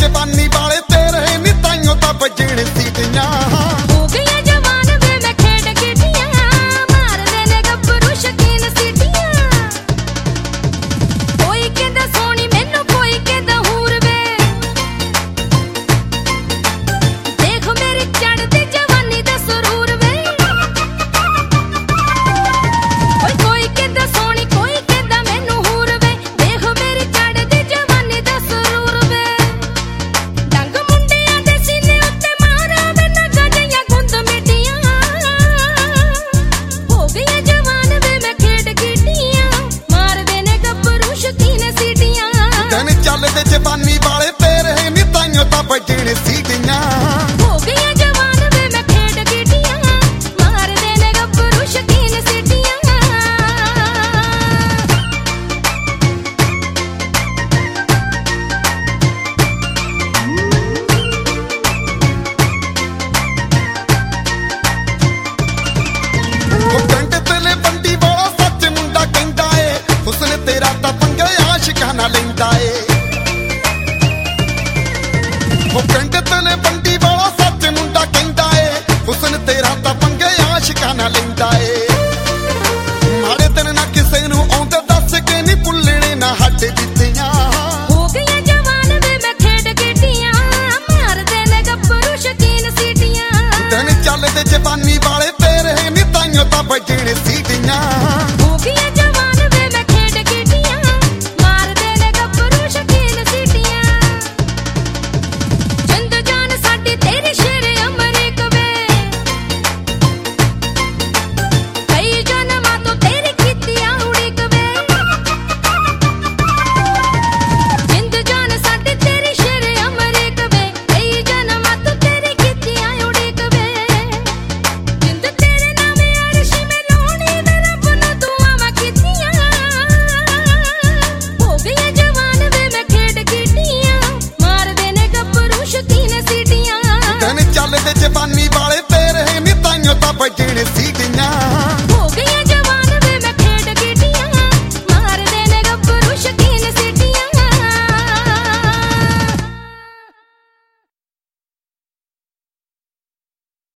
जवानी वाले तेरे नी ताइयों दा बजण सीटियां हो गई जवान वे मैं खेड गिटियां मार देने गब्बरू शकीन सीटियां कोई कहंदा सोनी मैनू कोई कहंदा हूर वे देख मेरी चढ़दी जवानी दा सुरूर वे कोई कहंदा सोनी कोई कहंदा मैनू हूर वे देख मेरी चढ़दी जवानी दा सुरूर वे डंग मुंडियां दे सीने उत्ते मारा वे नगा जियां गुंद मिटियां हो गई जवान वे मैं खेड गिटियां मार देने गब्बरू शकीन सीटियां दिन चलदे जवानी वाले तेरे नी ताइयों दा बजण सीटियां हो गई जवान वे मैं खेड गिटियां मार देने गब्बरू शकीन सीटियां ਉਹ ਪਿੰਡ ਤੇਲੇ ਬੰਦੀ ਵਾਲਾ ਸੱਚ ਮੁੰਡਾ ਕਹਿੰਦਾ ਏ ਹੁਸਨ ਤੇਰਾ ਤਾਂ ਪੰਗੇ ਆਸ਼ਿਕਾਂ ਨਾਲ ਲੈਂਦਾ ਏ ਉਹ ਪਿੰਡ ਤੇਲੇ ਬੰਦੀ ਵਾਲਾ ਸੱਚ ਮੁੰਡਾ ਕਹਿੰਦਾ ਏ ਹੁਸਨ ਤੇਰਾ ਤਾਂ ਪੰਗੇ ਆਸ਼ਿਕਾਂ ਨਾਲ ਲੈਂਦਾ ਏ ਮਾੜੇ ਦਿਨ ਨਾ ਕਿਸੇ ਨੂੰ ਆਉਂਦੇ ਦੱਸ ਕੇ ਨਹੀਂ ਭੁੱਲਣੇ ਨਾ ਹੱਡ ਦਿੱਤੀਆਂ हो गई जवान वे मैं खेड गिटियां मार देने गब्बरू शकीन सीटियां ਦਿਨ ਚੱਲਦੇ ਜਵਾਨੀ ਵਾਲੇ ਤੇਰੇ ਨੀ ਤਾਈਓਂ ਤਾਂ ਬਜਣ ਸੀਟੀਆਂ हो गई जवान वे मैं खेड गिटियां मार देने गब्बरू शकीन सीटियां जिंद जान साडी तेरी शेर अमरीक वे कई जन्मां तो तेरी कीतियां उड़ीक वे जिंद जान साडी तेरी शेर अमरीक वे कई जन्मां तो तेरी कीतियां उड़ीक वे जिंद तेरे नाम अर्श में लोनी वे रब नू दुआवां कीतियां हो गई जवान वे मैं खेड गिटियां मार देने गब्बरू शकीन सीटियां ਦਿਨ ਚੱਲਦੇ ਜਵਾਨੀ ਵਾਲੇ ਤੇਰੇ ਨੀ ਤਾਈਓਂ ਤਾਂ ਬਜਣ